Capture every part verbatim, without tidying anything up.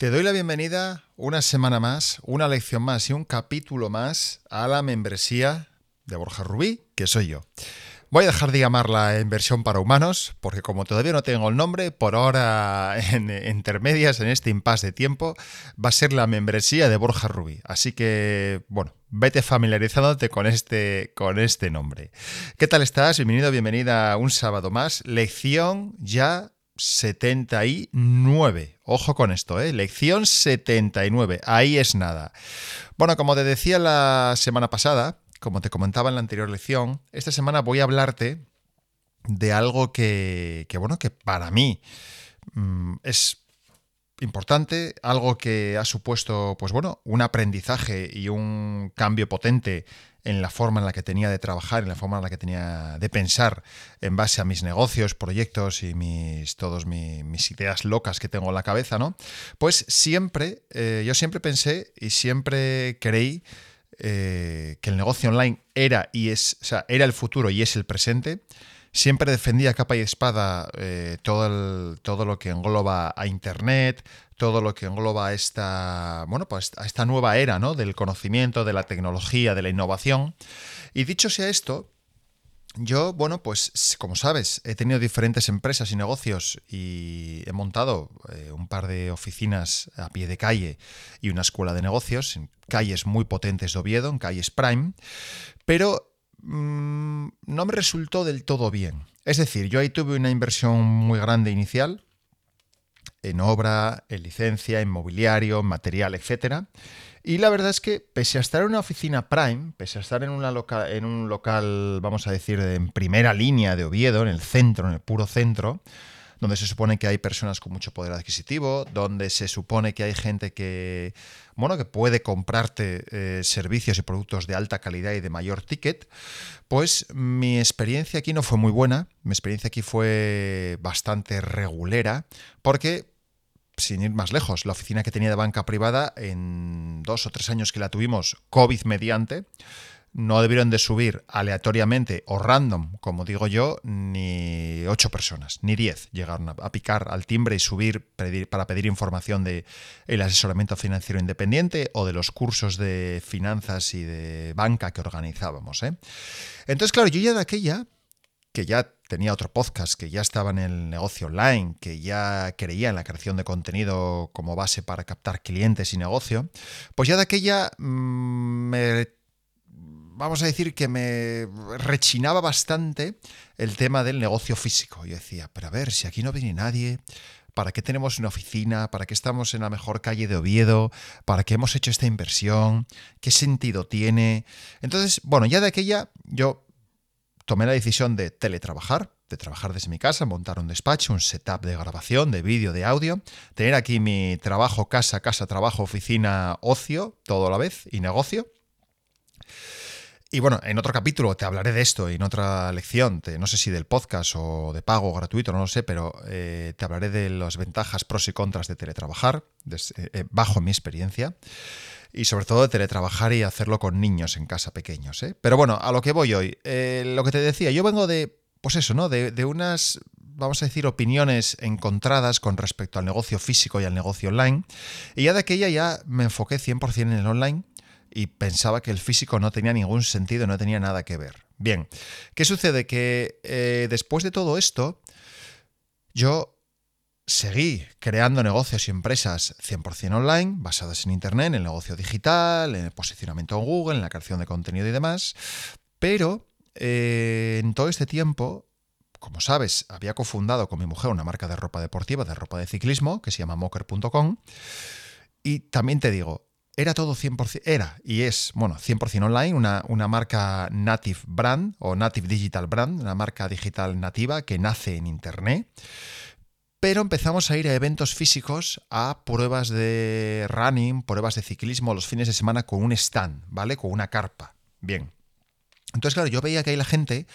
Te doy la bienvenida una semana más, una lección más y un capítulo más a la membresía de Borja Rubí, que soy yo. Voy a dejar de llamarla inversión para humanos, porque como todavía no tengo el nombre, por ahora en intermedias, en este impasse de tiempo, va a ser la membresía de Borja Rubí. Así que, bueno, vete familiarizándote con este, con este nombre. ¿Qué tal estás? Bienvenido, bienvenida un sábado más. Lección ya setenta y nueve. Ojo con esto, ¿eh? Lección setenta y nueve. Ahí es nada. Bueno, como te decía la semana pasada, como te comentaba en la anterior lección, esta semana voy a hablarte de algo que, que bueno, que para mí mmm, es importante, algo que ha supuesto, pues bueno, un aprendizaje y un cambio potente en la forma en la que tenía de trabajar, en la forma en la que tenía de pensar en base a mis negocios, proyectos y mis todos mis, mis ideas locas que tengo en la cabeza, ¿no? Pues siempre, eh, yo siempre pensé y siempre creí eh, que el negocio online era y es, o sea, era el futuro y es el presente. Siempre defendía capa y espada eh, todo, el, todo lo que engloba a Internet, todo lo que engloba a esta, bueno, pues a esta nueva era, ¿no? Del conocimiento, de la tecnología, de la innovación. Y dicho sea esto, yo, bueno, pues como sabes, he tenido diferentes empresas y negocios y he montado eh, un par de oficinas a pie de calle y una escuela de negocios en calles muy potentes de Oviedo, en calles Prime, pero no me resultó del todo bien. Es decir, yo ahí tuve una inversión muy grande inicial en obra, en licencia, en mobiliario, en material, etcétera. Y la verdad es que pese a estar en una oficina Prime, pese a estar en, una loca, en un local, vamos a decir, en primera línea de Oviedo, en el centro, en el puro centro, donde se supone que hay personas con mucho poder adquisitivo, donde se supone que hay gente que, bueno, que puede comprarte eh, servicios y productos de alta calidad y de mayor ticket, pues mi experiencia aquí no fue muy buena, mi experiencia aquí fue bastante regulera, porque, sin ir más lejos, la oficina que tenía de banca privada, en dos o tres años que la tuvimos, COVID mediante, no debieron de subir aleatoriamente o random, como digo yo, ni ocho personas, ni diez llegaron a, a picar al timbre y subir pedir, para pedir información del asesoramiento financiero independiente o de los cursos de finanzas y de banca que organizábamos, ¿eh? Entonces, claro, yo ya de aquella, que ya tenía otro podcast, que ya estaba en el negocio online, que ya creía en la creación de contenido como base para captar clientes y negocio, pues ya de aquella mmm, me... vamos a decir que me rechinaba bastante el tema del negocio físico. Yo decía, pero a ver, si aquí no viene nadie, ¿para qué tenemos una oficina? ¿Para qué estamos en la mejor calle de Oviedo? ¿Para qué hemos hecho esta inversión? ¿Qué sentido tiene? Entonces, bueno, ya de aquella yo tomé la decisión de teletrabajar, de trabajar desde mi casa, montar un despacho, un setup de grabación, de vídeo, de audio, tener aquí mi trabajo, casa, casa, trabajo, oficina, ocio, todo a la vez, y negocio. Y bueno, en otro capítulo te hablaré de esto, y en otra lección, te, no sé si del podcast o de pago o gratuito, no lo sé, pero eh, te hablaré de las ventajas, pros y contras de teletrabajar, de, eh, bajo mi experiencia, y sobre todo de teletrabajar y hacerlo con niños en casa pequeños, ¿eh? Pero bueno, a lo que voy hoy, eh, lo que te decía, yo vengo de, pues eso, ¿no? De, de unas, vamos a decir, opiniones encontradas con respecto al negocio físico y al negocio online, y ya de aquella ya me enfoqué cien por ciento en el online, y pensaba que el físico no tenía ningún sentido, no tenía nada que ver. Bien, ¿qué sucede? Que eh, después de todo esto, yo seguí creando negocios y empresas cien por ciento online, basadas en Internet, en el negocio digital, en el posicionamiento en Google, en la creación de contenido y demás, pero eh, en todo este tiempo, como sabes, había cofundado con mi mujer una marca de ropa deportiva, de ropa de ciclismo, que se llama mocker punto com, y también te digo, era todo cien por ciento, era y es, bueno, cien por ciento online, una, una marca native brand o native digital brand, una marca digital nativa que nace en Internet, pero empezamos a ir a eventos físicos, a pruebas de running, pruebas de ciclismo los fines de semana con un stand, ¿vale? Con una carpa. Bien. Entonces, claro, yo veía que ahí la gente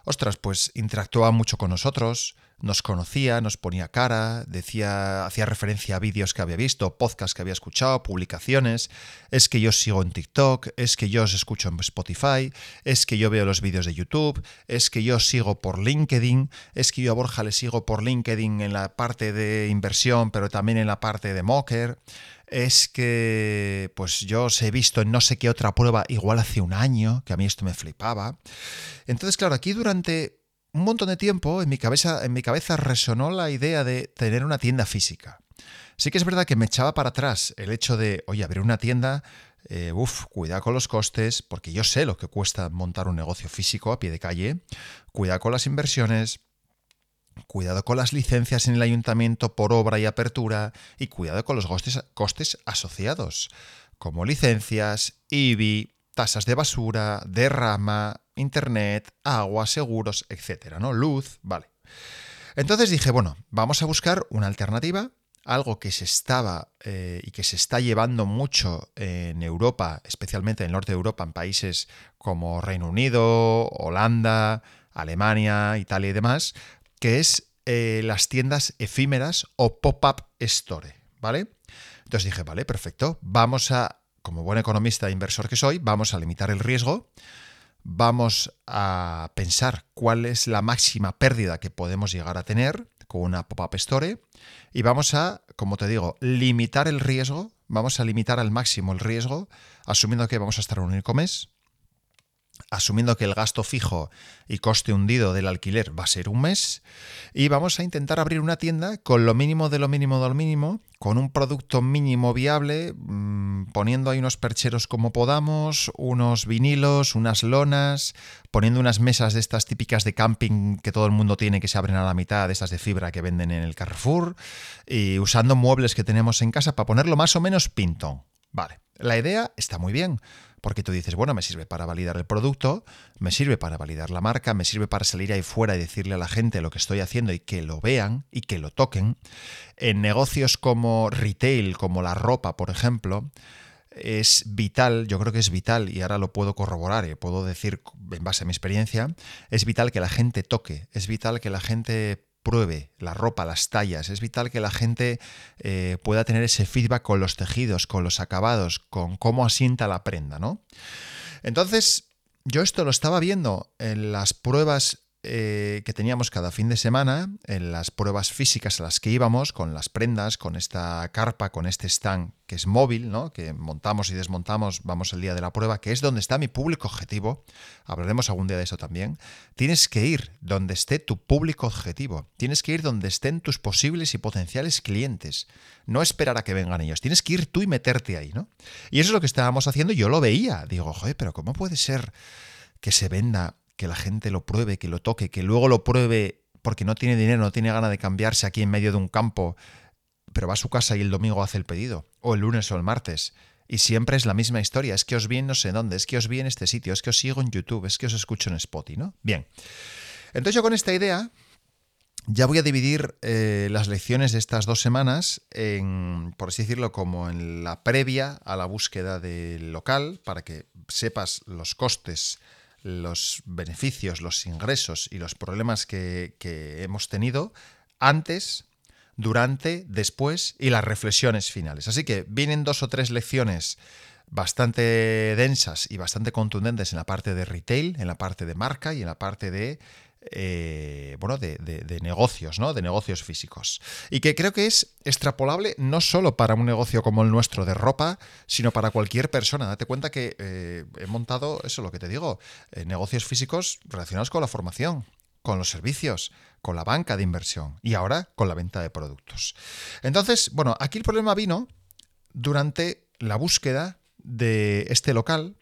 ostras, pues interactuaba mucho con nosotros, nos conocía, nos ponía cara, decía, hacía referencia a vídeos que había visto, podcasts que había escuchado, publicaciones, es que yo sigo en TikTok, es que yo os escucho en Spotify, es que yo veo los vídeos de YouTube, es que yo sigo por LinkedIn, es que yo a Borja le sigo por LinkedIn en la parte de inversión, pero también en la parte de Mocker. Es que pues yo os he visto en no sé qué otra prueba igual hace un año, que a mí esto me flipaba. Entonces, claro, aquí durante un montón de tiempo en mi cabeza, en mi cabeza resonó la idea de tener una tienda física. Sí que es verdad que me echaba para atrás el hecho de, oye, abrir una tienda, eh, uff, cuidado con los costes, porque yo sé lo que cuesta montar un negocio físico a pie de calle, cuidado con las inversiones, cuidado con las licencias en el ayuntamiento por obra y apertura y cuidado con los costes, costes asociados, como licencias, I B I, tasas de basura, derrama, internet, agua, seguros, etcétera, ¿no? Luz, vale. Entonces dije, bueno, vamos a buscar una alternativa, algo que se estaba eh, y que se está llevando mucho en Europa, especialmente en el norte de Europa, en países como Reino Unido, Holanda, Alemania, Italia y demás, que es eh, las tiendas efímeras o pop-up store, ¿vale? Entonces dije, vale, perfecto, vamos a, como buen economista e inversor que soy, vamos a limitar el riesgo, vamos a pensar cuál es la máxima pérdida que podemos llegar a tener con una pop-up store y vamos a, como te digo, limitar el riesgo, vamos a limitar al máximo el riesgo, asumiendo que vamos a estar un único mes, asumiendo que el gasto fijo y coste hundido del alquiler va a ser un mes, y vamos a intentar abrir una tienda con lo mínimo de lo mínimo de lo mínimo, con un producto mínimo viable, mmm, poniendo ahí unos percheros como podamos, unos vinilos, unas lonas, poniendo unas mesas de estas típicas de camping que todo el mundo tiene que se abren a la mitad, de estas de fibra que venden en el Carrefour, y usando muebles que tenemos en casa para ponerlo más o menos pintón. Vale, la idea está muy bien, porque tú dices, bueno, me sirve para validar el producto, me sirve para validar la marca, me sirve para salir ahí fuera y decirle a la gente lo que estoy haciendo y que lo vean y que lo toquen. En negocios como retail, como la ropa, por ejemplo, es vital, yo creo que es vital, y ahora lo puedo corroborar y puedo decir en base a mi experiencia, es vital que la gente toque, es vital que la gente pruebe la ropa, las tallas. Es vital que la gente eh, pueda tener ese feedback con los tejidos, con los acabados, con cómo asienta la prenda, ¿no? Entonces, yo esto lo estaba viendo en las pruebas eh, que teníamos cada fin de semana, en las pruebas físicas a las que íbamos, con las prendas, con esta carpa, con este stand que es móvil, ¿no? Que montamos y desmontamos, vamos el día de la prueba, que es donde está mi público objetivo. Hablaremos algún día de eso también. Tienes que ir donde esté tu público objetivo. Tienes que ir donde estén tus posibles y potenciales clientes. No esperar a que vengan ellos. Tienes que ir tú y meterte ahí, ¿no? Y eso es lo que estábamos haciendo y yo lo veía. Digo, joder, pero ¿cómo puede ser que se venda, que la gente lo pruebe, que lo toque, que luego lo pruebe porque no tiene dinero, no tiene ganas de cambiarse aquí en medio de un campo, pero va a su casa y el domingo hace el pedido, o el lunes o el martes? Y siempre es la misma historia, es que os vi en no sé dónde, es que os vi en este sitio, es que os sigo en YouTube, es que os escucho en Spotify, ¿no? Bien, entonces yo con esta idea ya voy a dividir eh, las lecciones de estas dos semanas en, por así decirlo, como en la previa a la búsqueda del local, para que sepas los costes, los beneficios, los ingresos y los problemas que, que hemos tenido antes, durante, después y las reflexiones finales. Así que vienen dos o tres lecciones bastante densas y bastante contundentes en la parte de retail, en la parte de marca y en la parte de Eh, bueno, de, de, de negocios, ¿no? De negocios físicos. Y que creo que es extrapolable no solo para un negocio como el nuestro de ropa, sino para cualquier persona. Date cuenta que eh, he montado, eso lo que te digo, eh, negocios físicos relacionados con la formación, con los servicios, con la banca de inversión y ahora con la venta de productos. Entonces, bueno, aquí el problema vino durante la búsqueda de este local,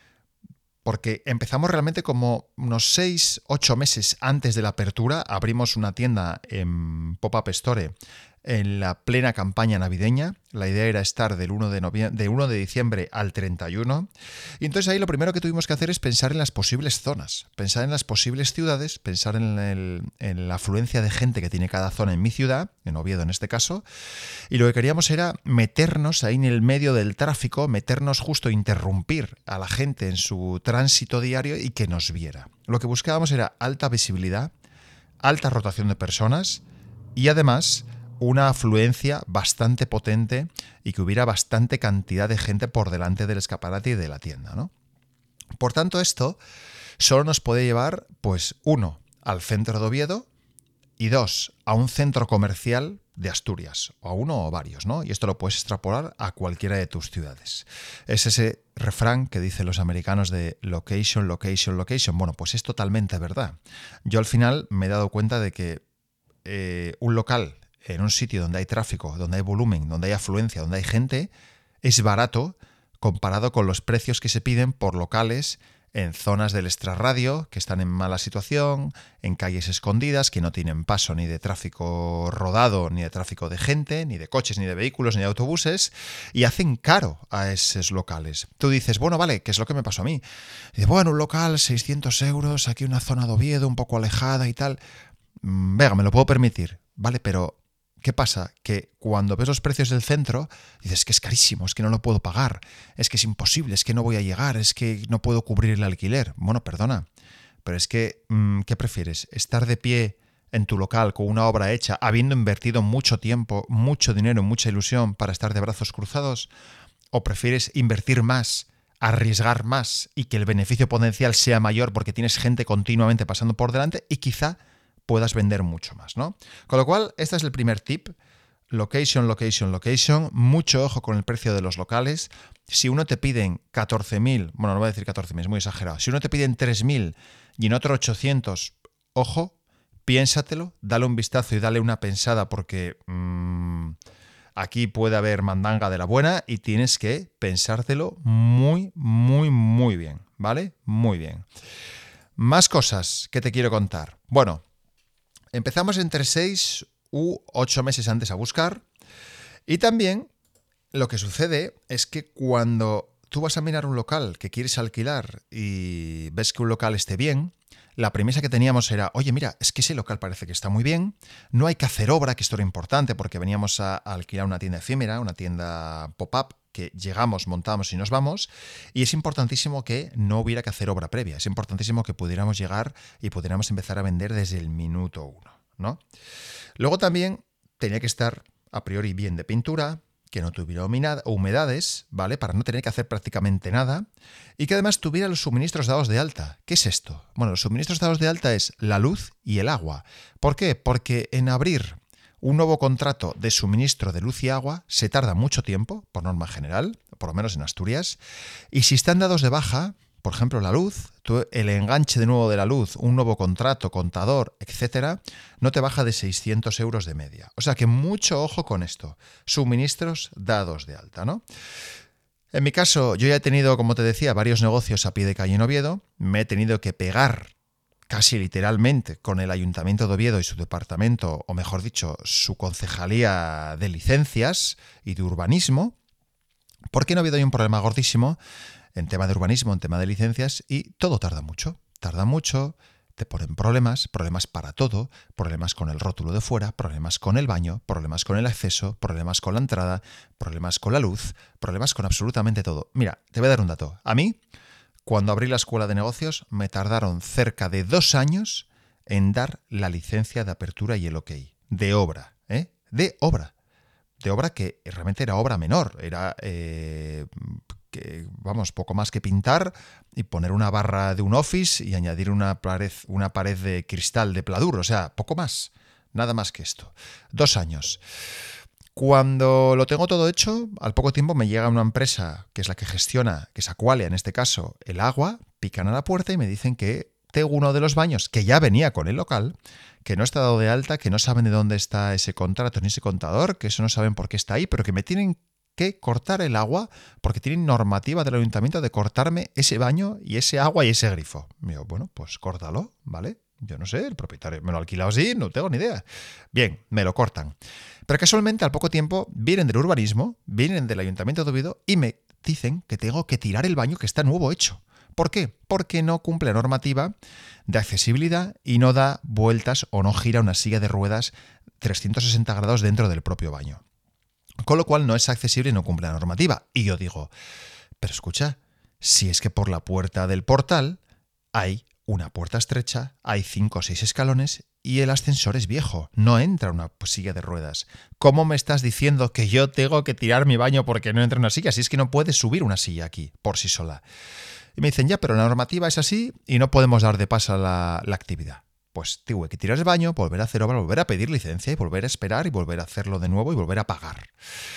porque empezamos realmente como unos seis, ocho meses antes de la apertura. Abrimos una tienda en Pop-Up Store en la plena campaña navideña. La idea era estar del uno de noviembre, de uno de diciembre al treinta y uno. Y entonces ahí lo primero que tuvimos que hacer es pensar en las posibles zonas, pensar en las posibles ciudades, pensar en, el, en la afluencia de gente que tiene cada zona en mi ciudad, en Oviedo en este caso. Y lo que queríamos era meternos ahí en el medio del tráfico, meternos justo, interrumpir a la gente en su tránsito diario y que nos viera. Lo que buscábamos era alta visibilidad, alta rotación de personas y además una afluencia bastante potente y que hubiera bastante cantidad de gente por delante del escaparate y de la tienda, ¿no? Por tanto, esto solo nos puede llevar, pues, uno, al centro de Oviedo y dos, a un centro comercial de Asturias, o a uno o varios, ¿no? Y esto lo puedes extrapolar a cualquiera de tus ciudades. Es ese refrán que dicen los americanos de location, location, location. Bueno, pues es totalmente verdad. Yo al final me he dado cuenta de que eh, un local en un sitio donde hay tráfico, donde hay volumen, donde hay afluencia, donde hay gente, es barato comparado con los precios que se piden por locales en zonas del extrarradio que están en mala situación, en calles escondidas, que no tienen paso ni de tráfico rodado, ni de tráfico de gente, ni de coches, ni de vehículos, ni de autobuses, y hacen caro a esos locales. Tú dices, bueno, vale, ¿qué es lo que me pasó a mí? Y dices, bueno, un local, seiscientos euros, aquí una zona de Oviedo, un poco alejada y tal. Venga, me lo puedo permitir, ¿vale? Pero ¿qué pasa? Que cuando ves los precios del centro, dices que es carísimo, es que no lo puedo pagar, es que es imposible, es que no voy a llegar, es que no puedo cubrir el alquiler. Bueno, perdona, pero es que, ¿qué prefieres? ¿Estar de pie en tu local con una obra hecha, habiendo invertido mucho tiempo, mucho dinero, mucha ilusión para estar de brazos cruzados? ¿O prefieres invertir más, arriesgar más y que el beneficio potencial sea mayor porque tienes gente continuamente pasando por delante y quizá puedas vender mucho más, ¿no? Con lo cual, este es el primer tip. Location, location, location. Mucho ojo con el precio de los locales. Si uno te piden catorce mil, bueno, no voy a decir catorce mil, es muy exagerado. Si uno te piden tres mil y en otro ochocientos, ojo, piénsatelo, dale un vistazo y dale una pensada porque mmm, aquí puede haber mandanga de la buena y tienes que pensártelo muy, muy, muy bien, ¿vale? Muy bien. Más cosas que te quiero contar. Bueno, empezamos entre seis u ocho meses antes a buscar y también lo que sucede es que cuando tú vas a mirar un local que quieres alquilar y ves que un local esté bien, la premisa que teníamos era, oye, mira, es que ese local parece que está muy bien, no hay que hacer obra, que esto era importante porque veníamos a, a alquilar una tienda efímera, una tienda pop-up, que llegamos, montamos y nos vamos, y es importantísimo que no hubiera que hacer obra previa, es importantísimo que pudiéramos llegar y pudiéramos empezar a vender desde el minuto uno, ¿no? Luego también tenía que estar a priori bien de pintura, que no tuviera humedades, ¿vale? Para no tener que hacer prácticamente nada, y que además tuviera los suministros dados de alta. ¿Qué es esto? Bueno, los suministros dados de alta es la luz y el agua. ¿Por qué? Porque en abrir un nuevo contrato de suministro de luz y agua se tarda mucho tiempo, por norma general, por lo menos en Asturias, y si están dados de baja, por ejemplo la luz, tú, el enganche de nuevo de la luz, un nuevo contrato, contador, etcétera, no te baja de seiscientos euros de media. O sea que mucho ojo con esto, suministros dados de alta, ¿no? En mi caso, yo ya he tenido, como te decía, varios negocios a pie de calle en Oviedo, me he tenido que pegar casi literalmente con el Ayuntamiento de Oviedo y su departamento, o mejor dicho, su concejalía de licencias y de urbanismo, porque en Oviedo hay un problema gordísimo en tema de urbanismo, en tema de licencias, y todo tarda mucho, tarda mucho, te ponen problemas, problemas para todo, problemas con el rótulo de fuera, problemas con el baño, problemas con el acceso, problemas con la entrada, problemas con la luz, problemas con absolutamente todo. Mira, te voy a dar un dato. A mí, cuando abrí la escuela de negocios, me tardaron cerca de dos años en dar la licencia de apertura y el ok. De obra, ¿eh? De obra. De obra que realmente era obra menor. Era, eh, que, vamos, poco más que pintar y poner una barra de un office y añadir una pared, una pared de cristal de pladur. O sea, poco más. Nada más que esto. Dos años. Cuando lo tengo todo hecho, al poco tiempo me llega una empresa que es la que gestiona, que es Aqualia en este caso, el agua, pican a la puerta y me dicen que tengo uno de los baños que ya venía con el local, que no está dado de alta, que no saben de dónde está ese contrato ni ese contador, que eso no saben por qué está ahí, pero que me tienen que cortar el agua porque tienen normativa del ayuntamiento de cortarme ese baño y ese agua y ese grifo. Y yo, bueno, pues córtalo, ¿vale? Yo no sé, el propietario me lo ha alquilado así, no tengo ni idea. Bien, me lo cortan. Pero casualmente al poco tiempo vienen del urbanismo, vienen del Ayuntamiento de Oviedo y me dicen que tengo que tirar el baño que está nuevo hecho. ¿Por qué? Porque no cumple la normativa de accesibilidad y no da vueltas o no gira una silla de ruedas trescientos sesenta grados dentro del propio baño. Con lo cual no es accesible y no cumple la normativa. Y yo digo, pero escucha, si es que por la puerta del portal hay una puerta estrecha, hay cinco o seis escalones y el ascensor es viejo, no entra una silla de ruedas. ¿Cómo me estás diciendo que yo tengo que tirar mi baño porque no entra una silla? Si es que no puedes subir una silla aquí por sí sola. Y me dicen, ya, pero la normativa es así y no podemos dar de paso a la, la actividad. Pues tuve que tirar el baño, volver a hacer obra, volver a pedir licencia y volver a esperar y volver a hacerlo de nuevo y volver a pagar.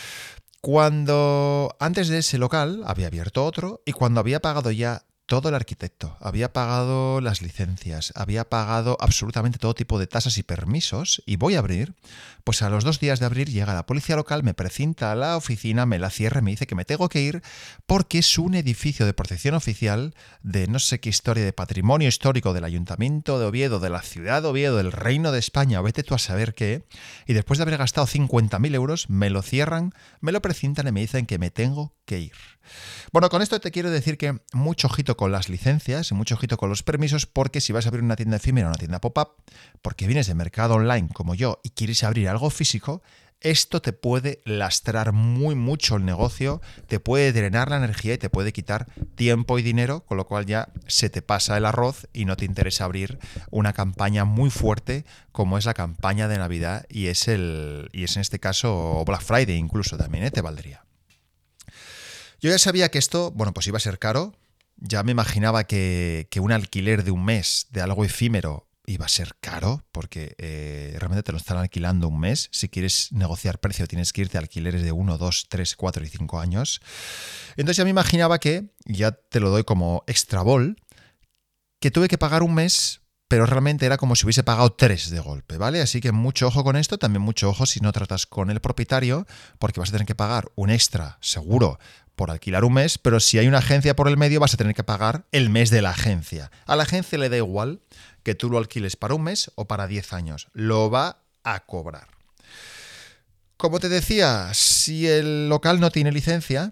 Cuando antes de ese local había abierto otro y cuando había pagado ya todo el arquitecto, había pagado las licencias, había pagado absolutamente todo tipo de tasas y permisos y voy a abrir, pues a los dos días de abrir llega la policía local, me precinta a la oficina, me la cierra y me dice que me tengo que ir porque es un edificio de protección oficial de no sé qué historia de patrimonio histórico del Ayuntamiento de Oviedo, de la ciudad de Oviedo, del Reino de España, o vete tú a saber qué, y después de haber gastado cincuenta mil euros me lo cierran, me lo precintan y me dicen que me tengo que ir. Bueno, con esto te quiero decir que mucho ojito con las licencias y mucho ojito con los permisos, porque si vas a abrir una tienda efímera o una tienda pop-up, porque vienes de mercado online como yo y quieres abrir algo físico, esto te puede lastrar muy mucho el negocio, te puede drenar la energía y te puede quitar tiempo y dinero, con lo cual ya se te pasa el arroz y no te interesa abrir una campaña muy fuerte como es la campaña de Navidad y es, el, y es en este caso Black Friday incluso también, ¿eh? Te valdría. Yo ya sabía que esto, bueno, pues iba a ser caro. Ya me imaginaba que, que un alquiler de un mes de algo efímero iba a ser caro, porque eh, realmente te lo están alquilando un mes. Si quieres negociar precio, tienes que irte a alquileres de uno, dos, tres, cuatro y cinco años. Entonces ya me imaginaba que, ya te lo doy como extra bol, que tuve que pagar un mes, pero realmente era como si hubiese pagado tres de golpe, ¿vale? Así que mucho ojo con esto, también mucho ojo si no tratas con el propietario, porque vas a tener que pagar un extra, seguro, por alquilar un mes, pero si hay una agencia por el medio vas a tener que pagar el mes de la agencia. A la agencia le da igual que tú lo alquiles para un mes o para diez años, lo va a cobrar. Como te decía, si el local no tiene licencia,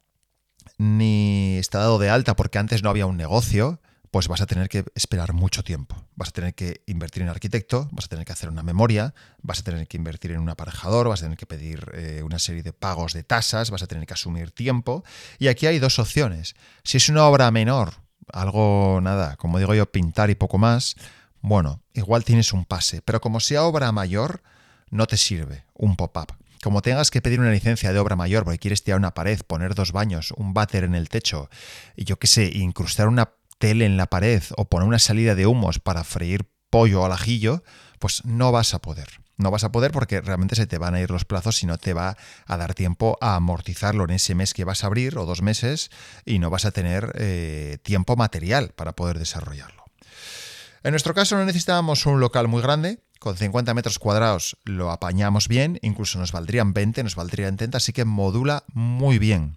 ni está dado de alta porque antes no había un negocio, pues vas a tener que esperar mucho tiempo. Vas a tener que invertir en arquitecto, vas a tener que hacer una memoria, vas a tener que invertir en un aparejador, vas a tener que pedir eh, una serie de pagos de tasas, vas a tener que asumir tiempo. Y aquí hay dos opciones. Si es una obra menor, algo, nada, como digo yo, pintar y poco más, bueno, igual tienes un pase. Pero como sea obra mayor, no te sirve un pop-up. Como tengas que pedir una licencia de obra mayor porque quieres tirar una pared, poner dos baños, un váter en el techo, y yo qué sé, incrustar una tele en la pared o poner una salida de humos para freír pollo al ajillo, pues no vas a poder. No vas a poder porque realmente se te van a ir los plazos y no te va a dar tiempo a amortizarlo en ese mes que vas a abrir o dos meses y no vas a tener eh, tiempo material para poder desarrollarlo. En nuestro caso no necesitábamos un local muy grande. Con cincuenta metros cuadrados lo apañamos bien, incluso nos valdrían veinte, nos valdrían treinta, así que modula muy bien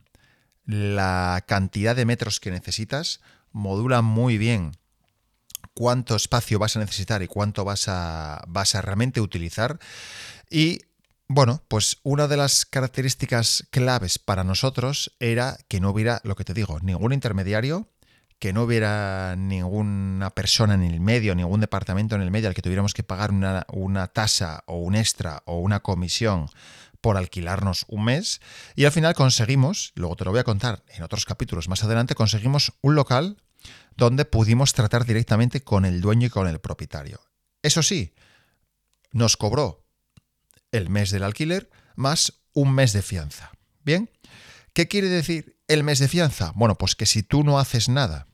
la cantidad de metros que necesitas, modula muy bien cuánto espacio vas a necesitar y cuánto vas a, vas a realmente utilizar. Y bueno, pues una de las características claves para nosotros era que no hubiera, lo que te digo, ningún intermediario, que no hubiera ninguna persona en el medio, ningún departamento en el medio al que tuviéramos que pagar una, una tasa o un extra o una comisión por alquilarnos un mes. Y al final conseguimos, luego te lo voy a contar en otros capítulos más adelante, conseguimos un local donde pudimos tratar directamente con el dueño y con el propietario. Eso sí, nos cobró el mes del alquiler más un mes de fianza. ¿Bien? ¿Qué quiere decir el mes de fianza? Bueno, pues que si tú no haces nada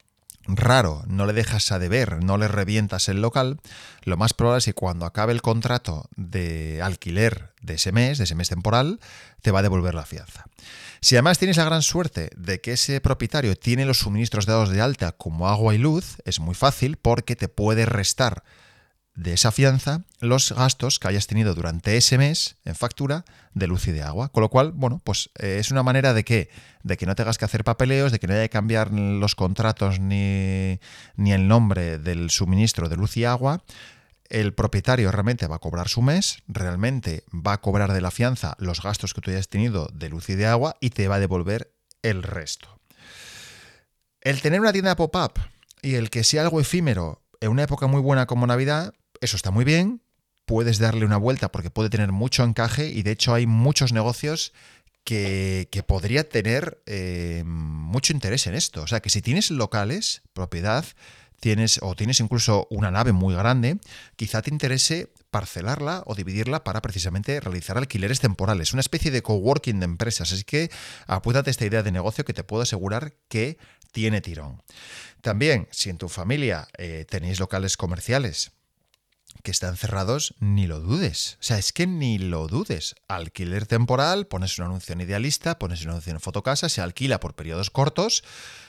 raro, no le dejas a deber, no le revientas el local, lo más probable es que cuando acabe el contrato de alquiler de ese mes, de ese mes temporal, te va a devolver la fianza. Si además tienes la gran suerte de que ese propietario tiene los suministros dados de alta como agua y luz, es muy fácil porque te puede restar de esa fianza los gastos que hayas tenido durante ese mes en factura de luz y de agua. Con lo cual, bueno, pues eh, es una manera de que, de que no tengas que hacer papeleos, de que no haya que cambiar los contratos ni, ni el nombre del suministro de luz y agua. El propietario realmente va a cobrar su mes, realmente va a cobrar de la fianza los gastos que tú hayas tenido de luz y de agua y te va a devolver el resto. El tener una tienda pop-up y el que sea algo efímero en una época muy buena como Navidad, eso está muy bien, puedes darle una vuelta porque puede tener mucho encaje y de hecho hay muchos negocios que, que podría tener eh, mucho interés en esto. O sea, que si tienes locales, propiedad, tienes o tienes incluso una nave muy grande, quizá te interese parcelarla o dividirla para precisamente realizar alquileres temporales, una especie de coworking de empresas. Así que apúntate a esta idea de negocio que te puedo asegurar que tiene tirón. También, si en tu familia eh, tenéis locales comerciales que están cerrados, ni lo dudes. O sea, es que ni lo dudes. Alquiler temporal, pones un anuncio en Idealista, pones un anuncio en Fotocasa, se alquila por periodos cortos.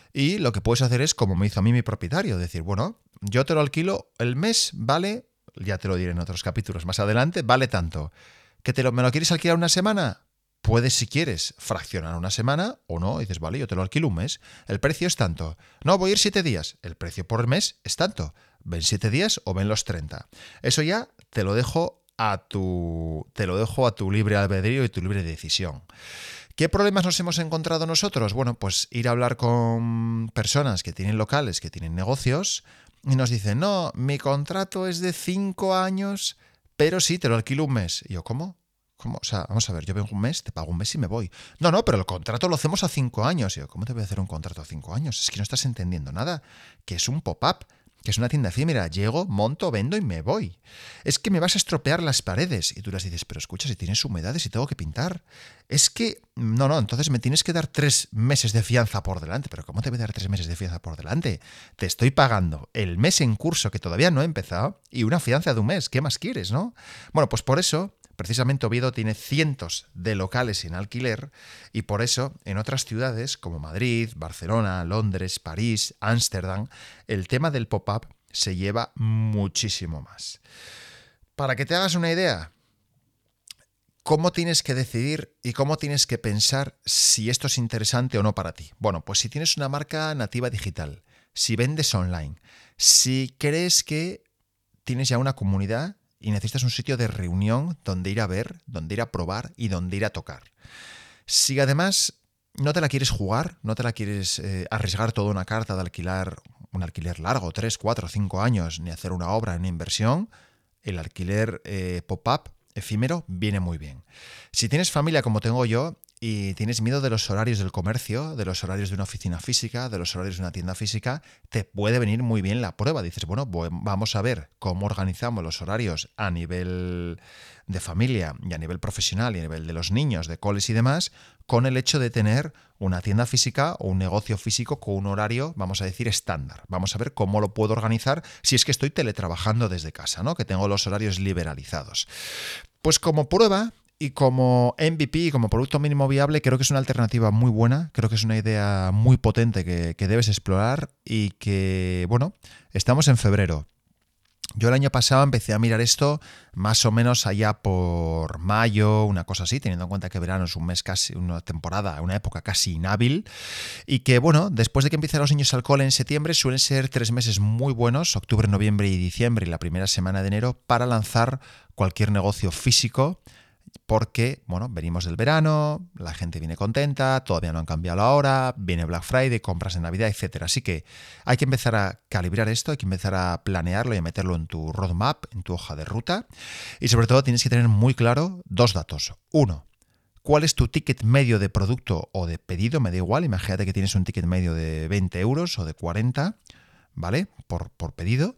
Y lo que puedes hacer es, como me hizo a mí mi propietario, decir, bueno, yo te lo alquilo el mes, vale, ya te lo diré en otros capítulos más adelante, vale tanto. ¿Que te lo, me lo quieres alquilar una semana? Puedes, si quieres, fraccionar una semana o no. Y dices, vale, yo te lo alquilo un mes. El precio es tanto. No, voy a ir siete días. El precio por mes es tanto. Ven siete días o ven los treinta. Eso ya te lo dejo a tu, te lo dejo a tu libre albedrío y tu libre decisión. ¿Qué problemas nos hemos encontrado nosotros? Bueno, pues ir a hablar con personas que tienen locales, que tienen negocios, y nos dicen, no, mi contrato es de cinco años, pero sí, te lo alquilo un mes. Y yo, ¿cómo? ¿Cómo? O sea, vamos a ver, yo vengo un mes, te pago un mes y me voy. No, no, pero el contrato lo hacemos a cinco años. Y yo, ¿cómo te voy a hacer un contrato a cinco años? Es que no estás entendiendo nada, que es un pop-up, que es una tienda efímera. Llego, monto, vendo y me voy. Es que me vas a estropear las paredes. Y tú las dices, pero escucha, si tienes humedades y tengo que pintar. Es que, no, no, entonces me tienes que dar tres meses de fianza por delante. ¿Pero cómo te voy a dar tres meses de fianza por delante? Te estoy pagando el mes en curso que todavía no he empezado y una fianza de un mes. ¿Qué más quieres, no? Bueno, pues por eso, precisamente Oviedo tiene cientos de locales en alquiler y por eso en otras ciudades como Madrid, Barcelona, Londres, París, Ámsterdam, el tema del pop-up se lleva muchísimo más. Para que te hagas una idea, ¿cómo tienes que decidir y cómo tienes que pensar si esto es interesante o no para ti? Bueno, pues si tienes una marca nativa digital, si vendes online, si crees que tienes ya una comunidad y necesitas un sitio de reunión donde ir a ver, donde ir a probar y donde ir a tocar. Si además no te la quieres jugar, no te la quieres eh, arriesgar toda una carta de alquilar, un alquiler largo, tres, cuatro, cinco años, ni hacer una obra, una inversión, el alquiler eh, pop-up efímero viene muy bien. Si tienes familia como tengo yo y tienes miedo de los horarios del comercio, de los horarios de una oficina física, de los horarios de una tienda física, te puede venir muy bien la prueba. Dices, bueno, vamos a ver cómo organizamos los horarios a nivel de familia y a nivel profesional y a nivel de los niños, de coles y demás, con el hecho de tener una tienda física o un negocio físico con un horario, vamos a decir, estándar. Vamos a ver cómo lo puedo organizar si es que estoy teletrabajando desde casa, ¿no? Que tengo los horarios liberalizados. Pues como prueba y como M V P, como producto mínimo viable, creo que es una alternativa muy buena, creo que es una idea muy potente que, que debes explorar y que, bueno, estamos en febrero. Yo el año pasado empecé a mirar esto más o menos allá por mayo, una cosa así, teniendo en cuenta que verano es un mes casi, una temporada, una época casi inhábil y que, bueno, después de que empiezan los niños al cole en septiembre suelen ser tres meses muy buenos, octubre, noviembre y diciembre y la primera semana de enero para lanzar cualquier negocio físico. Porque, bueno, venimos del verano, la gente viene contenta, todavía no han cambiado la hora, viene Black Friday, compras de Navidad, etcétera. Así que hay que empezar a calibrar esto, hay que empezar a planearlo y a meterlo en tu roadmap, en tu hoja de ruta. Y sobre todo tienes que tener muy claro dos datos. Uno, ¿cuál es tu ticket medio de producto o de pedido? Me da igual, imagínate que tienes un ticket medio de veinte euros o de cuarenta, ¿vale? Por, por pedido.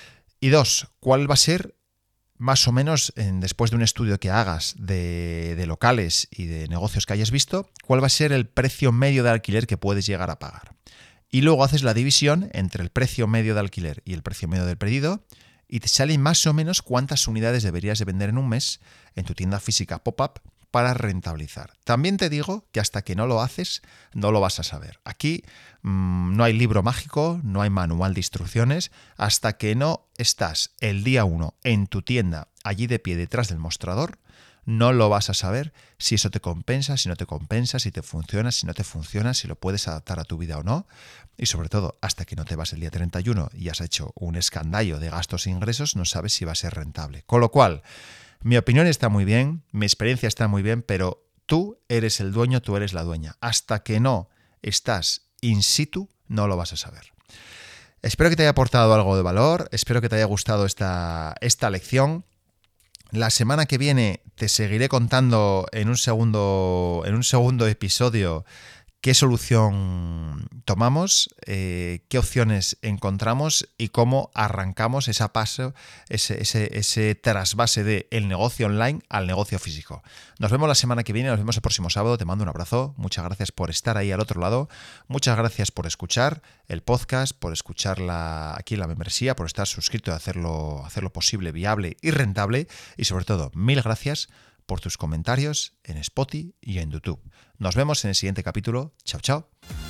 Y dos, ¿cuál va a ser más o menos, en, después de un estudio que hagas de, de locales y de negocios que hayas visto, cuál va a ser el precio medio de alquiler que puedes llegar a pagar? Y luego haces la división entre el precio medio de alquiler y el precio medio del pedido y te sale más o menos cuántas unidades deberías de vender en un mes en tu tienda física pop-up para rentabilizar. También te digo que hasta que no lo haces, no lo vas a saber. Aquí mmm, no hay libro mágico, no hay manual de instrucciones. Hasta que no estás el día uno en tu tienda, allí de pie detrás del mostrador, no lo vas a saber si eso te compensa, si no te compensa, si te funciona, si no te funciona, si lo puedes adaptar a tu vida o no. Y sobre todo, hasta que no te vas el día treinta y uno y has hecho un escandallo de gastos e ingresos, no sabes si va a ser rentable. Con lo cual, mi opinión está muy bien, mi experiencia está muy bien, pero tú eres el dueño, tú eres la dueña. Hasta que no estás in situ, no lo vas a saber. Espero que te haya aportado algo de valor, espero que te haya gustado esta, esta lección. La semana que viene te seguiré contando en un segundo, en un segundo episodio qué solución tomamos, eh, qué opciones encontramos y cómo arrancamos esa paso, ese, ese, ese trasvase del negocio online al negocio físico. Nos vemos la semana que viene, nos vemos el próximo sábado. Te mando un abrazo. Muchas gracias por estar ahí al otro lado. Muchas gracias por escuchar el podcast, por escuchar la, aquí la membresía, por estar suscrito y hacerlo, hacerlo posible, viable y rentable. Y sobre todo, mil gracias por tus comentarios en Spotify y en YouTube. Nos vemos en el siguiente capítulo. Chao, chao.